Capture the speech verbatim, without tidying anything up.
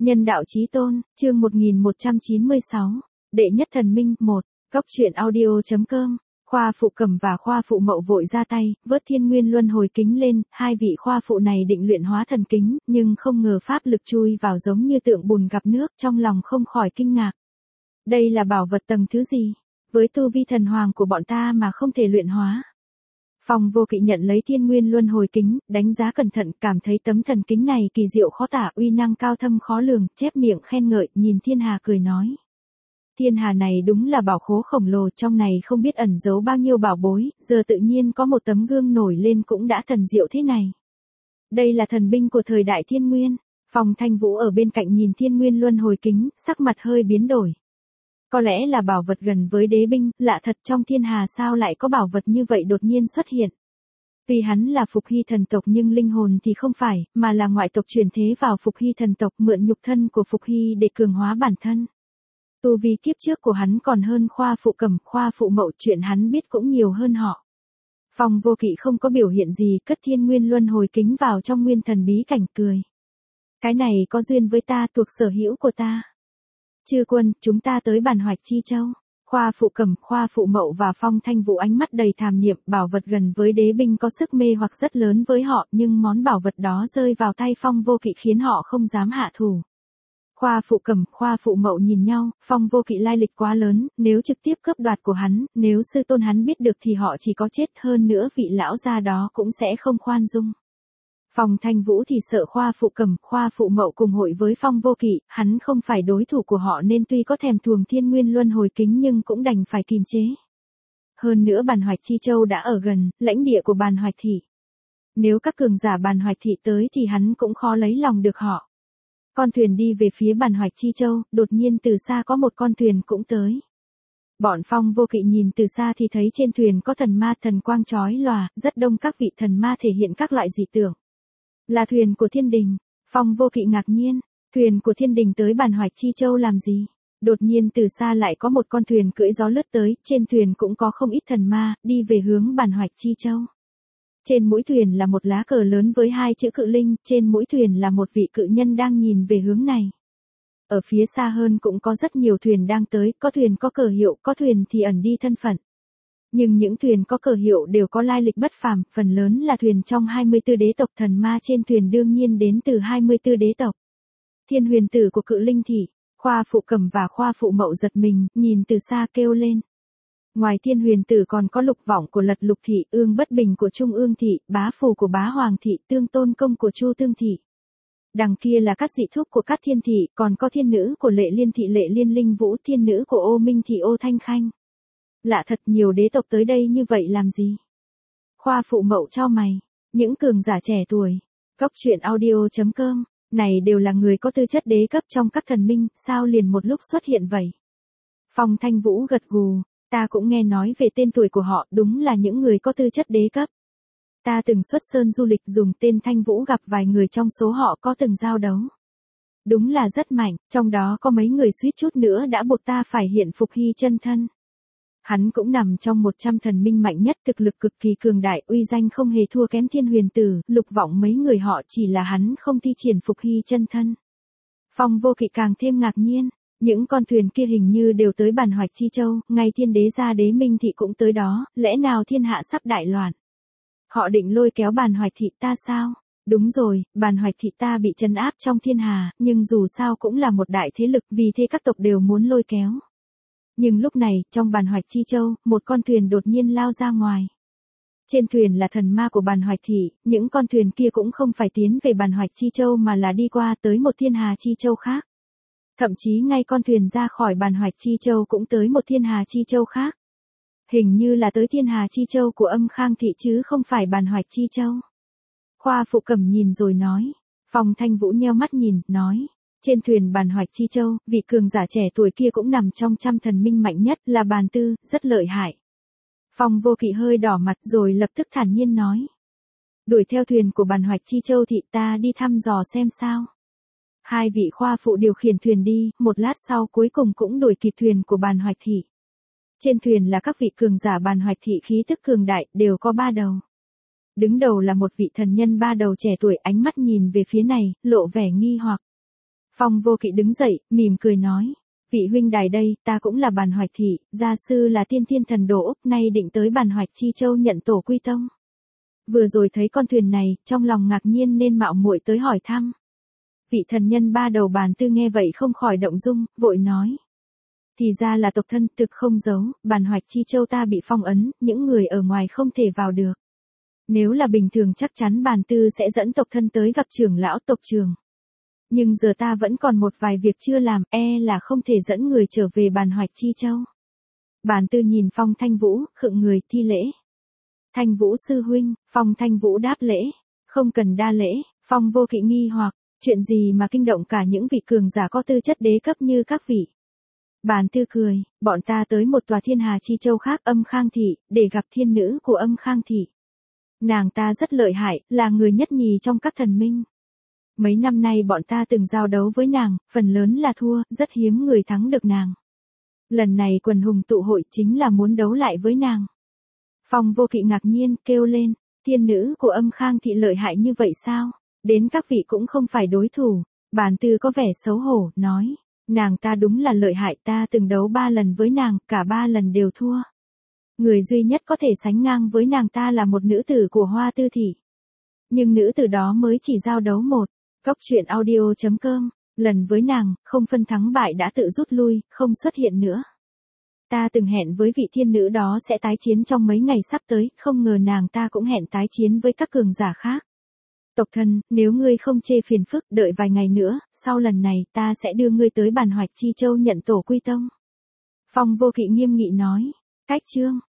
Nhân đạo chí tôn, chương một nghìn một trăm chín mươi sáu. Đệ nhất thần minh, một. Góc truyện audio.com. Khoa phụ Cầm và khoa phụ Mậu vội ra tay, vớt thiên nguyên luân hồi kính lên, hai vị khoa phụ này định luyện hóa thần kính, nhưng không ngờ pháp lực chui vào giống như tượng bùn gặp nước, trong lòng không khỏi kinh ngạc. Đây là bảo vật tầng thứ gì? Với tu vi thần hoàng của bọn ta mà không thể luyện hóa. Phong Vô Kỵ nhận lấy thiên nguyên luân hồi kính, đánh giá cẩn thận, cảm thấy tấm thần kính này kỳ diệu khó tả, uy năng cao thâm khó lường, chép miệng khen ngợi, nhìn Thiên Hà cười nói. Thiên Hà này đúng là bảo khố khổng lồ, trong này không biết ẩn giấu bao nhiêu bảo bối, giờ tự nhiên có một tấm gương nổi lên cũng đã thần diệu thế này. Đây là thần binh của thời đại thiên nguyên. Phong Thanh Vũ ở bên cạnh nhìn thiên nguyên luân hồi kính, sắc mặt hơi biến đổi. Có lẽ là bảo vật gần với đế binh, lạ thật, trong thiên hà sao lại có bảo vật như vậy đột nhiên xuất hiện. Tuy hắn là Phục Hy thần tộc nhưng linh hồn thì không phải, mà là ngoại tộc chuyển thế vào Phục Hy thần tộc, mượn nhục thân của Phục Hy để cường hóa bản thân. Tu vi kiếp trước của hắn còn hơn khoa phụ Cầm, khoa phụ Mậu, chuyện hắn biết cũng nhiều hơn họ. Phong Vô Kỵ không có biểu hiện gì, cất thiên nguyên luân hồi kính vào trong nguyên thần bí cảnh, cười. Cái này có duyên với ta, thuộc sở hữu của ta. Chư quân, chúng ta tới Bản Hoạch Chi Châu. Khoa phụ Cầm, khoa phụ Mậu và Phong Thanh Vũ ánh mắt đầy tham niệm, bảo vật gần với đế binh có sức mê hoặc rất lớn với họ, nhưng món bảo vật đó rơi vào tay Phong Vô Kỵ khiến họ không dám hạ thủ. Khoa phụ Cầm, khoa phụ Mậu nhìn nhau, Phong Vô Kỵ lai lịch quá lớn, nếu trực tiếp cướp đoạt của hắn, nếu sư tôn hắn biết được thì họ chỉ có chết, hơn nữa vị lão gia đó cũng sẽ không khoan dung. Phong Thanh Vũ thì sợ khoa phụ Cầm, khoa phụ Mậu cùng hội với Phong Vô Kỵ, hắn không phải đối thủ của họ nên tuy có thèm thuồng thiên nguyên luân hồi kính nhưng cũng đành phải kìm chế. Hơn nữa Bản Hoạch Chi Châu đã ở gần, lãnh địa của Bản Hoạch Thị. Nếu các cường giả Bản Hoạch Thị tới thì hắn cũng khó lấy lòng được họ. Con thuyền đi về phía Bản Hoạch Chi Châu, đột nhiên từ xa có một con thuyền cũng tới. Bọn Phong Vô Kỵ nhìn từ xa thì thấy trên thuyền có thần ma thần quang chói lòa, rất đông các vị thần ma thể hiện các loại dị tượng. Là thuyền của thiên đình. Phong Vô Kỵ ngạc nhiên, thuyền của thiên đình tới Bản Hoạch Chi Châu làm gì? Đột nhiên từ xa lại có một con thuyền cưỡi gió lướt tới, trên thuyền cũng có không ít thần ma, đi về hướng Bản Hoạch Chi Châu. Trên mũi thuyền là một lá cờ lớn với hai chữ Cự Linh, trên mũi thuyền là một vị cự nhân đang nhìn về hướng này. Ở phía xa hơn cũng có rất nhiều thuyền đang tới, có thuyền có cờ hiệu, có thuyền thì ẩn đi thân phận. Nhưng những thuyền có cờ hiệu đều có lai lịch bất phàm, phần lớn là thuyền trong hai mươi tư đế tộc, thần ma trên thuyền đương nhiên đến từ hai mươi tư đế tộc. Thiên huyền tử của Cự Linh Thị, khoa phụ Cầm và khoa phụ Mậu giật mình, nhìn từ xa kêu lên. Ngoài thiên huyền tử còn có Lục Vọng của Lật Lục Thị, Ương Bất Bình của Trung Ương Thị, Bá Phù của Bá Hoàng Thị, Tương Tôn Công của Chu Tương Thị. Đằng kia là các dị thúc của các thiên thị, còn có thiên nữ của Lệ Liên Thị Lệ Liên Linh Vũ, thiên nữ của Ô Minh Thị Ô Thanh Khanh. Lạ thật, nhiều đế tộc tới đây như vậy làm gì? Khoa phụ Mậu chau mày, những cường giả trẻ tuổi. Góc truyện audio.com, này đều là người có tư chất đế cấp trong các thần minh, sao liền một lúc xuất hiện vậy? Phong Thanh Vũ gật gù, ta cũng nghe nói về tên tuổi của họ, đúng là những người có tư chất đế cấp. Ta từng xuất sơn du lịch dùng tên Thanh Vũ gặp vài người trong số họ có từng giao đấu. Đúng là rất mạnh, trong đó có mấy người suýt chút nữa đã buộc ta phải hiện Phục Hy chân thân. Hắn cũng nằm trong một trăm thần minh mạnh nhất, thực lực cực kỳ cường đại, uy danh không hề thua kém thiên huyền tử, Lục Vọng mấy người họ, chỉ là hắn không thi triển Phục Hy chân thân. Phong Vô Kỵ càng thêm ngạc nhiên, những con thuyền kia hình như đều tới Bản Hoạch Chi Châu, ngay thiên đế gia Đế Minh Thị cũng tới đó, lẽ nào thiên hạ sắp đại loạn? Họ định lôi kéo Bản Hoạch Thị ta sao? Đúng rồi, Bản Hoạch Thị ta bị trấn áp trong thiên hà, nhưng dù sao cũng là một đại thế lực, vì thế các tộc đều muốn lôi kéo. Nhưng lúc này, trong Bản Hoạch Chi Châu, một con thuyền đột nhiên lao ra ngoài. Trên thuyền là thần ma của Bản Hoạch Thị, những con thuyền kia cũng không phải tiến về Bản Hoạch Chi Châu mà là đi qua tới một thiên hà Chi Châu khác. Thậm chí ngay con thuyền ra khỏi Bản Hoạch Chi Châu cũng tới một thiên hà Chi Châu khác. Hình như là tới thiên hà Chi Châu của Âm Khang Thị chứ không phải Bản Hoạch Chi Châu. Khoa phụ Cầm nhìn rồi nói. Phong Thanh Vũ nheo mắt nhìn, nói. Trên thuyền Bản Hoạch Chi Châu, vị cường giả trẻ tuổi kia cũng nằm trong trăm thần minh mạnh nhất, là Bàn Tư, rất lợi hại. Phong Vô Kỵ hơi đỏ mặt rồi lập tức thản nhiên nói. Đuổi theo thuyền của Bản Hoạch Chi Châu thị ta đi thăm dò xem sao. Hai vị khoa phụ điều khiển thuyền đi, một lát sau cuối cùng cũng đuổi kịp thuyền của Bản Hoạch Thị. Trên thuyền là các vị cường giả Bản Hoạch Thị khí tức cường đại, đều có ba đầu. Đứng đầu là một vị thần nhân ba đầu trẻ tuổi, ánh mắt nhìn về phía này, lộ vẻ nghi hoặc. Phong Vô Kỵ đứng dậy, mỉm cười nói. Vị huynh đài đây, ta cũng là Bàn Hoạch Thị, gia sư là tiên thiên thần đồ Úc, nay định tới Bàn Hoạch Chi Châu nhận tổ quy tông. Vừa rồi thấy con thuyền này, trong lòng ngạc nhiên nên mạo muội tới hỏi thăm. Vị thần nhân ba đầu Bàn Tư nghe vậy không khỏi động dung, vội nói. Thì ra là tộc thân, thực không giấu, Bàn Hoạch Chi Châu ta bị phong ấn, những người ở ngoài không thể vào được. Nếu là bình thường chắc chắn Bàn Tư sẽ dẫn tộc thân tới gặp trưởng lão tộc trưởng. Nhưng giờ ta vẫn còn một vài việc chưa làm, e là không thể dẫn người trở về Bàn Hoạch Chi Châu. Bàn Tư nhìn Phong Thanh Vũ, khựng người, thi lễ. Thanh Vũ sư huynh, Phong Thanh Vũ đáp lễ. Không cần đa lễ, Phong Vô Kỵ nghi hoặc, chuyện gì mà kinh động cả những vị cường giả có tư chất đế cấp như các vị. Bàn Tư cười, bọn ta tới một tòa thiên hà chi châu khác Âm Khang Thị, để gặp thiên nữ của Âm Khang Thị. Nàng ta rất lợi hại, là người nhất nhì trong các thần minh. Mấy năm nay bọn ta từng giao đấu với nàng, phần lớn là thua, rất hiếm người thắng được nàng. Lần này quần hùng tụ hội chính là muốn đấu lại với nàng. Phong Vô Kỵ ngạc nhiên, kêu lên, thiên nữ của Âm Khang Thị lợi hại như vậy sao? Đến các vị cũng không phải đối thủ. Bàn Tư có vẻ xấu hổ, nói, nàng ta đúng là lợi hại, ta từng đấu ba lần với nàng, cả ba lần đều thua. Người duy nhất có thể sánh ngang với nàng ta là một nữ tử của Hoa Tư Thị. Nhưng nữ tử đó mới chỉ giao đấu một. Góc truyện audio chấm com, lần với nàng, không phân thắng bại đã tự rút lui, không xuất hiện nữa. Ta từng hẹn với vị thiên nữ đó sẽ tái chiến trong mấy ngày sắp tới, không ngờ nàng ta cũng hẹn tái chiến với các cường giả khác. Tộc thân, nếu ngươi không chê phiền phức, đợi vài ngày nữa, sau lần này ta sẽ đưa ngươi tới Bàn Hoạch Chi Châu nhận tổ quy tông. Phong Vô Kỵ nghiêm nghị nói, cách chương.